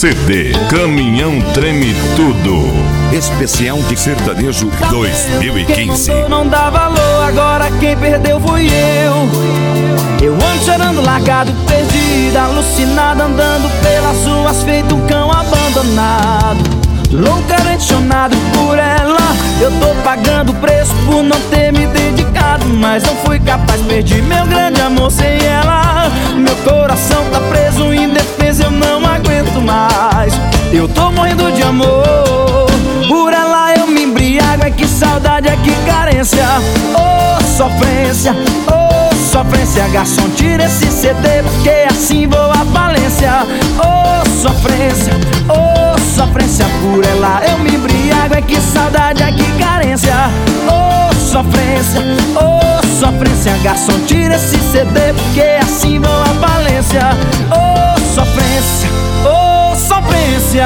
CD Caminhão Treme Tudo, especial de sertanejo 2015. Quem não dá valor, agora quem perdeu fui eu. Eu ando chorando, largado, perdido, alucinado, andando pelas ruas feito um cão abandonado. Louco, apaixonado por ela, eu tô pagando o preço por não ter me dedicado. Mas não fui capaz, perdi meu grande amor sem ela. Meu coração tá preso, indefeso, eu não aguento mais. Eu tô morrendo de amor, por ela eu me embriago. É que saudade, é que carência, oh sofrência, oh sofrência. Garçom, tira esse CD, porque assim vou à falência. Oh sofrência, oh sofrência, por ela eu me embriago. É que saudade, é que carência, oh sofrência, oh sofrência. Garçom, tira esse CD, porque assim vou à falência. Oh sofrência, oh sofrência.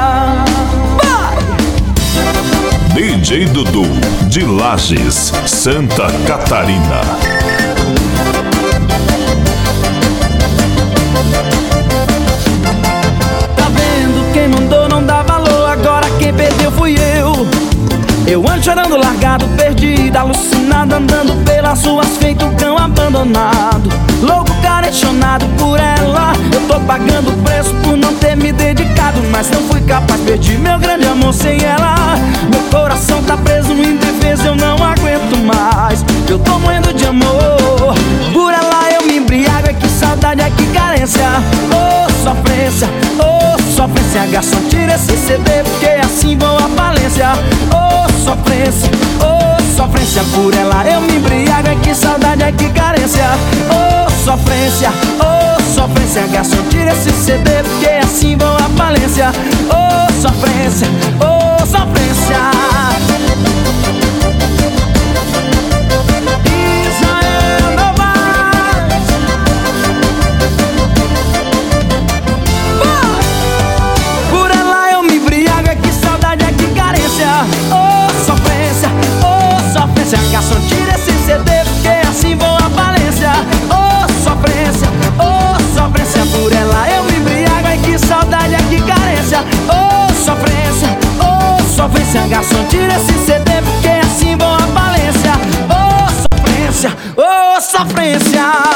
DJ Dudu, de Lages, Santa Catarina. Tá vendo? Quem mandou não dá valor, agora quem perdeu fui eu. Eu ando chorando, largado, perdido, alucinado, andando pelas ruas feito um cão abandonado. Louco, caretionado por ela, eu tô pagando o preço por não ter me dedicado. Mas não fui capaz, perdi meu grande amor sem ela. Meu coração tá preso, indefeso, eu não aguento mais. Eu tô morrendo de amor, por ela eu me embriago. É que saudade, é que carência, oh sofrência, oh sofrência. Garçom, tira esse CD, porque assim vou à falência. Oh sofrência, oh sofrência, por ela eu me embriago. É que saudade, é que carência, oh sofrência, oh sofrência. Garçom, tira esse CD, porque assim vou à falência. Oh sofrência, oh sofrência. Israel Novaes. Por ela eu me embriago. É que saudade, é que carência, oh sofrência, oh sofrência. Garçom, tira esse CD, porque assim vou à falência. Oh sofrência, oh sofrência, por ela eu me embriago. É que saudade, é que carência, oh sofrência, oh sofrência. Garçom, tira esse CD, porque assim vou à falência. Oh sofrência, oh sofrência.